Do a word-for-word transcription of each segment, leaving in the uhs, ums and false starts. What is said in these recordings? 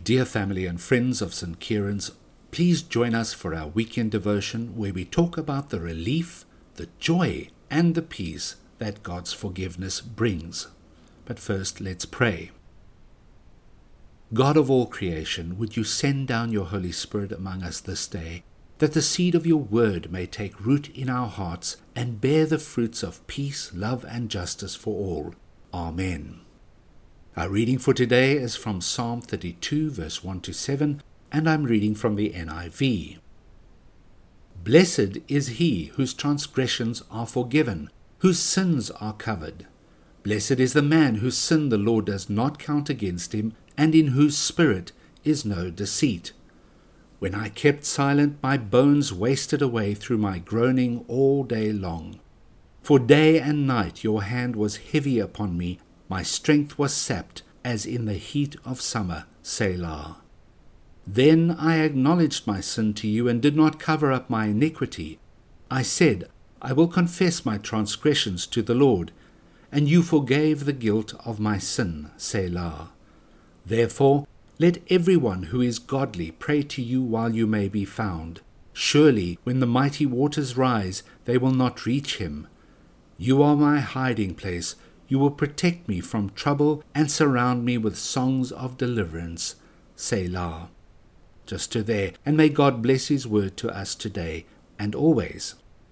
Dear family and friends of Saint Kieran's, please join us for our weekend devotion where we talk about the relief, the joy, and the peace that God's forgiveness brings. But first, let's pray. God of all creation, would you send down your Holy Spirit among us this day, that the seed of your word may take root in our hearts and bear the fruits of peace, love, and justice for all. Amen. Our reading for today is from Psalm thirty-two, verse one to seven, and I'm reading from the N I V. Blessed is he whose transgressions are forgiven, whose sins are covered. Blessed is the man whose sin the Lord does not count against him, and in whose spirit is no deceit. When I kept silent, my bones wasted away through my groaning all day long. For day and night your hand was heavy upon me, my strength was sapped as in the heat of summer, Selah. Then I acknowledged my sin to you and did not cover up my iniquity. I said, I will confess my transgressions to the Lord, and you forgave the guilt of my sin, Selah. Therefore, let everyone who is godly pray to you while you may be found. Surely, when the mighty waters rise, they will not reach him. You are my hiding place. You will protect me from trouble and surround me with songs of deliverance. Selah. Just to there, and may God bless his word to us today and always.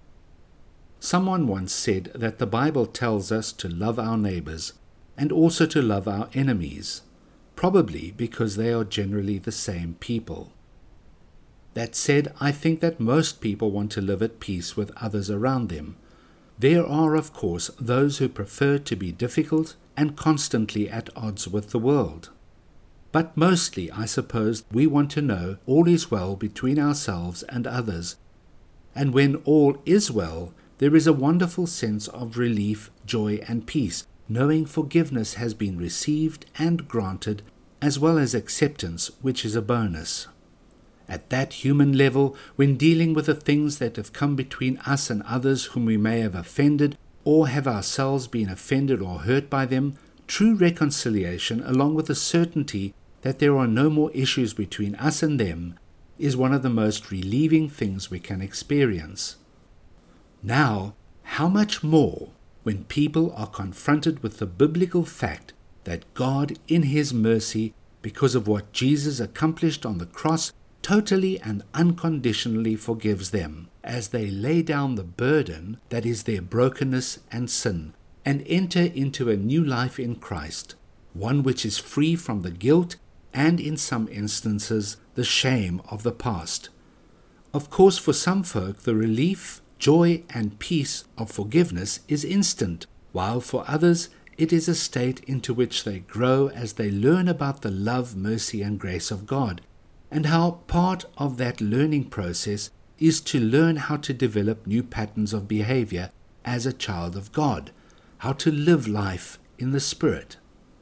Someone once said that the Bible tells us to love our neighbors and also to love our enemies, probably because they are generally the same people. That said, I think that most people want to live at peace with others around them. There are, of course, those who prefer to be difficult and constantly at odds with the world. But mostly, I suppose, we want to know all is well between ourselves and others. And when all is well, there is a wonderful sense of relief, joy, and peace, knowing forgiveness has been received and granted, as well as acceptance, which is a bonus. At that human level, when dealing with the things that have come between us and others whom we may have offended, or have ourselves been offended or hurt by them, true reconciliation, along with the certainty that there are no more issues between us and them, is one of the most relieving things we can experience. Now, how much more when people are confronted with the biblical fact that God, in his mercy, because of what Jesus accomplished on the cross, totally and unconditionally forgives them as they lay down the burden that is their brokenness and sin and enter into a new life in Christ, one which is free from the guilt and, in some instances, the shame of the past. Of course, for some folk, the relief, joy, and peace of forgiveness is instant, while for others it is a state into which they grow as they learn about the love, mercy, and grace of God, and how part of that learning process is to learn how to develop new patterns of behavior as a child of God, how to live life in the Spirit.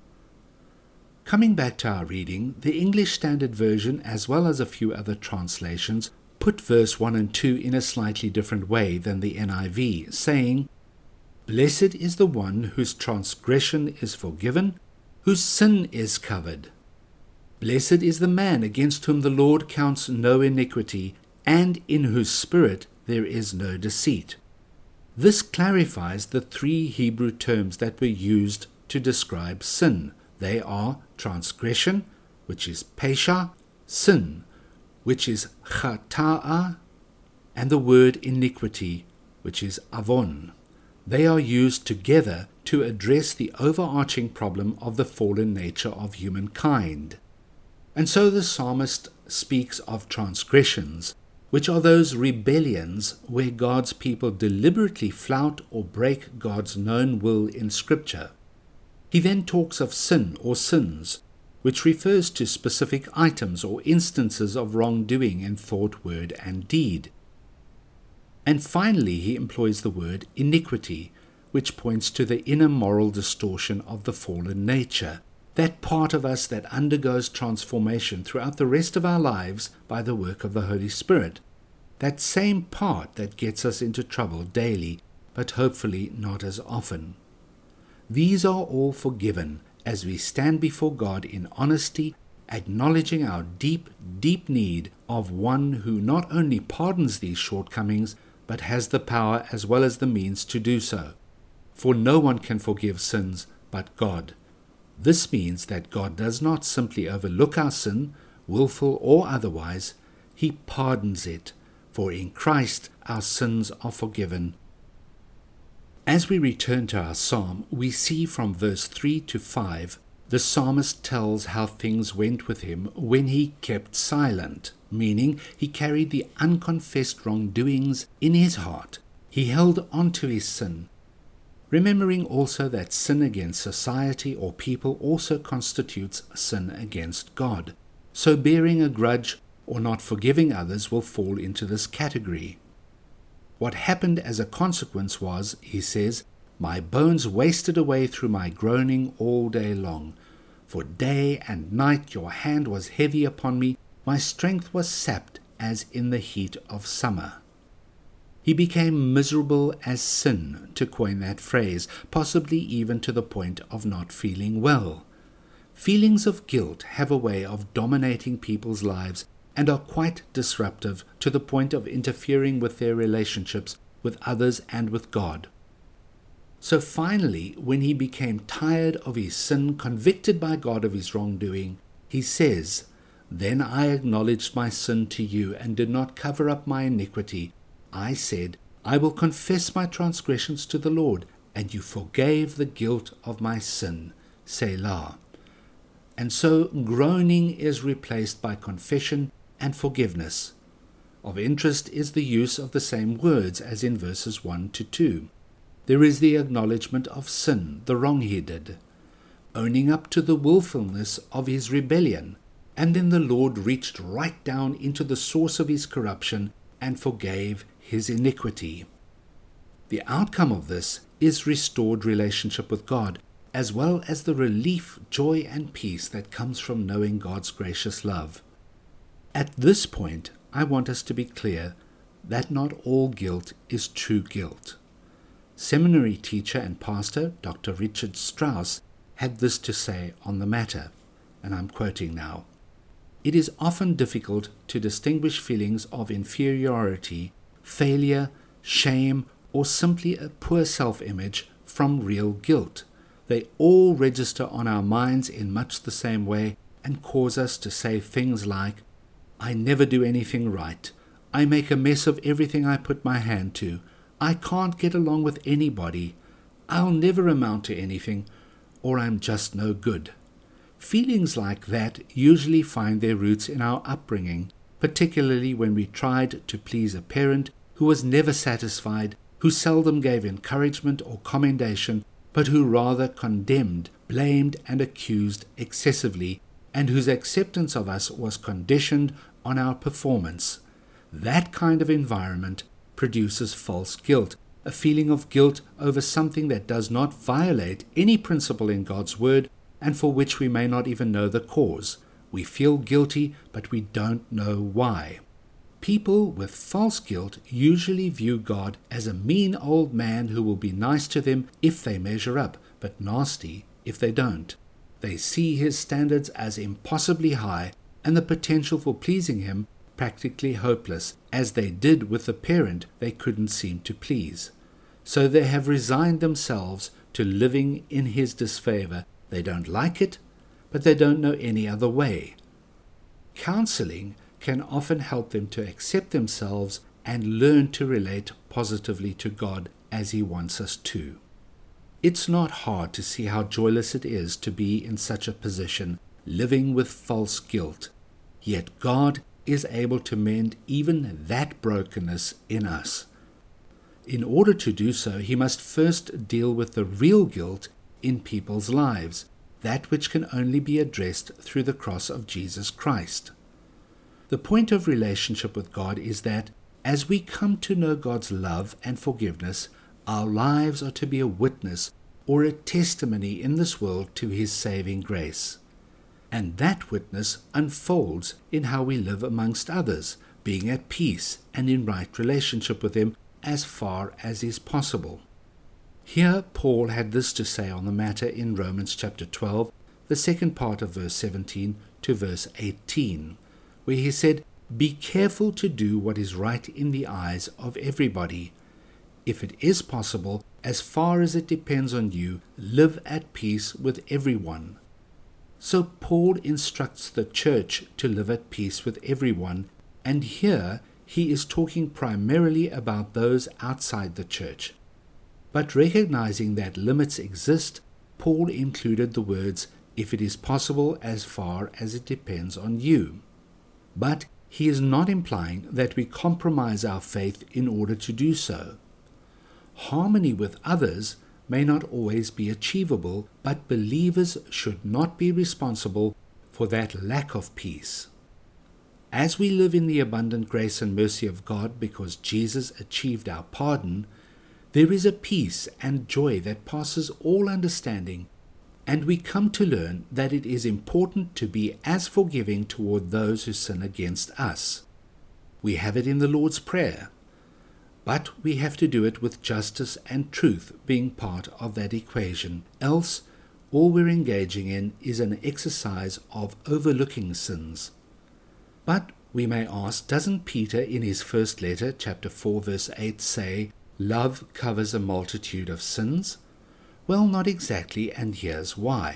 Coming back to our reading, the English Standard Version, as well as a few other translations, put verse one and two in a slightly different way than the N I V, saying, Blessed is the one whose transgression is forgiven, whose sin is covered. Blessed is the man against whom the Lord counts no iniquity, and in whose spirit there is no deceit. This clarifies the three Hebrew terms that were used to describe sin. They are transgression, which is pesha, sin, which is chata'a, and the word iniquity, which is avon. They are used together to address the overarching problem of the fallen nature of humankind. And so the psalmist speaks of transgressions, which are those rebellions where God's people deliberately flout or break God's known will in Scripture. He then talks of sin or sins, which refers to specific items or instances of wrongdoing in thought, word, and deed. And finally, he employs the word iniquity, which points to the inner moral distortion of the fallen nature, that part of us that undergoes transformation throughout the rest of our lives by the work of the Holy Spirit, that same part that gets us into trouble daily, but hopefully not as often. These are all forgiven as we stand before God in honesty acknowledging our deep, deep need of one who not only pardons these shortcomings, but has the power as well as the means to do so. For no one can forgive sins but God. This means that God does not simply overlook our sin, willful or otherwise, He pardons it, for in Christ our sins are forgiven. As we return to our psalm, we see from verse three to five, the psalmist tells how things went with him when he kept silent, meaning he carried the unconfessed wrongdoings in his heart. He held on to his sin, remembering also that sin against society or people also constitutes sin against God. So bearing a grudge or not forgiving others will fall into this category. What happened as a consequence was, he says, my bones wasted away through my groaning all day long. For day and night your hand was heavy upon me, my strength was sapped as in the heat of summer. He became miserable as sin, to coin that phrase, possibly even to the point of not feeling well. Feelings of guilt have a way of dominating people's lives and are quite disruptive to the point of interfering with their relationships with others and with God. So finally, when he became tired of his sin, convicted by God of his wrongdoing, he says, Then I acknowledged my sin to you and did not cover up my iniquity. I said, I will confess my transgressions to the Lord, and you forgave the guilt of my sin. Selah. And so groaning is replaced by confession and forgiveness. Of interest is the use of the same words as in verses one to two. There is the acknowledgement of sin, the wrong he did, owning up to the willfulness of his rebellion, and then the Lord reached right down into the source of his corruption and forgave his iniquity. The outcome of this is restored relationship with God, as well as the relief, joy, and peace that comes from knowing God's gracious love. At this point, I want us to be clear that not all guilt is true guilt. Seminary teacher and pastor Doctor Richard Strauss had this to say on the matter, and I'm quoting now. It is often difficult to distinguish feelings of inferiority, failure, shame, or simply a poor self-image from real guilt. They all register on our minds in much the same way and cause us to say things like, I never do anything right. I make a mess of everything I put my hand to. I can't get along with anybody. I'll never amount to anything, or I'm just no good. Feelings like that usually find their roots in our upbringing, particularly when we tried to please a parent who was never satisfied, who seldom gave encouragement or commendation, but who rather condemned, blamed, and accused excessively, and whose acceptance of us was conditioned on our performance. That kind of environment produces false guilt, a feeling of guilt over something that does not violate any principle in God's word and for which we may not even know the cause. We feel guilty, but we don't know why. People with false guilt usually view God as a mean old man who will be nice to them if they measure up, but nasty if they don't. They see his standards as impossibly high and the potential for pleasing him practically hopeless, as they did with the parent they couldn't seem to please. So they have resigned themselves to living in his disfavor. They don't like it, but they don't know any other way. Counseling can often help them to accept themselves and learn to relate positively to God as He wants us to. It's not hard to see how joyless it is to be in such a position, living with false guilt. Yet God is able to mend even that brokenness in us. In order to do so, He must first deal with the real guilt in people's lives, that which can only be addressed through the cross of Jesus Christ. The point of relationship with God is that, as we come to know God's love and forgiveness, our lives are to be a witness or a testimony in this world to His saving grace. And that witness unfolds in how we live amongst others, being at peace and in right relationship with Him as far as is possible. Here Paul had this to say on the matter in Romans chapter twelve, the second part of verse seventeen to verse eighteen, where he said, "Be careful to do what is right in the eyes of everybody. If it is possible, as far as it depends on you, live at peace with everyone." So Paul instructs the church to live at peace with everyone, and here he is talking primarily about those outside the church. But recognizing that limits exist, Paul included the words, "if it is possible, as far as it depends on you." But he is not implying that we compromise our faith in order to do so. Harmony with others may not always be achievable, but believers should not be responsible for that lack of peace. As we live in the abundant grace and mercy of God because Jesus achieved our pardon, there is a peace and joy that passes all understanding, and we come to learn that it is important to be as forgiving toward those who sin against us. We have it in the Lord's Prayer, but we have to do it with justice and truth being part of that equation. Else, all we're engaging in is an exercise of overlooking sins. But we may ask, doesn't Peter in his first letter, chapter four, verse eight, say, "Love covers a multitude of sins"? Well, not exactly, and here's why.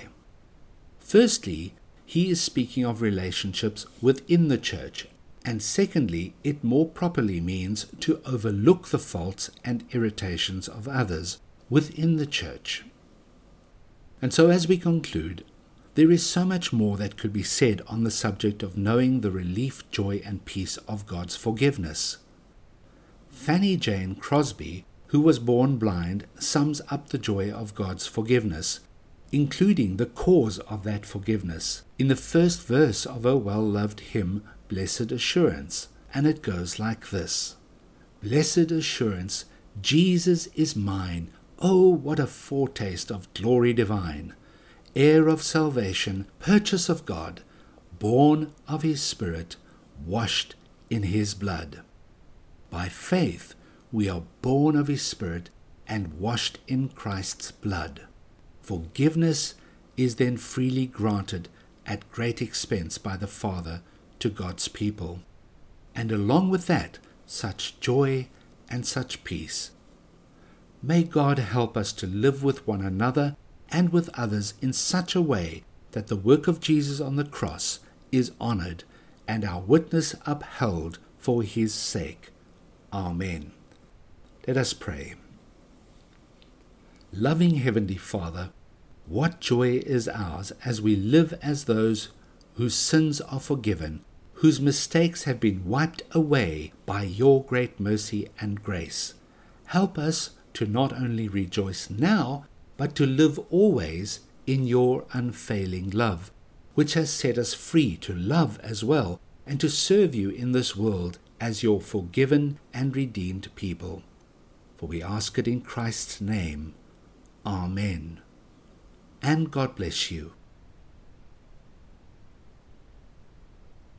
Firstly, he is speaking of relationships within the church, and secondly, it more properly means to overlook the faults and irritations of others within the church. And so as we conclude, there is so much more that could be said on the subject of knowing the relief, joy, and peace of God's forgiveness. Fanny Jane Crosby, who was born blind, sums up the joy of God's forgiveness, including the cause of that forgiveness, in the first verse of her well-loved hymn, Blessed Assurance, and it goes like this: "Blessed assurance, Jesus is mine, oh, what a foretaste of glory divine, heir of salvation, purchase of God, born of his Spirit, washed in his blood." By faith, we are born of his Spirit and washed in Christ's blood. Forgiveness is then freely granted at great expense by the Father to God's people. And along with that, such joy and such peace. May God help us to live with one another and with others in such a way that the work of Jesus on the cross is honored and our witness upheld for his sake. Amen. Let us pray. Loving Heavenly Father, what joy is ours as we live as those whose sins are forgiven, whose mistakes have been wiped away by your great mercy and grace. Help us to not only rejoice now, but to live always in your unfailing love, which has set us free to love as well and to serve you in this world as your forgiven and redeemed people. For we ask it in Christ's name. Amen. And God bless you.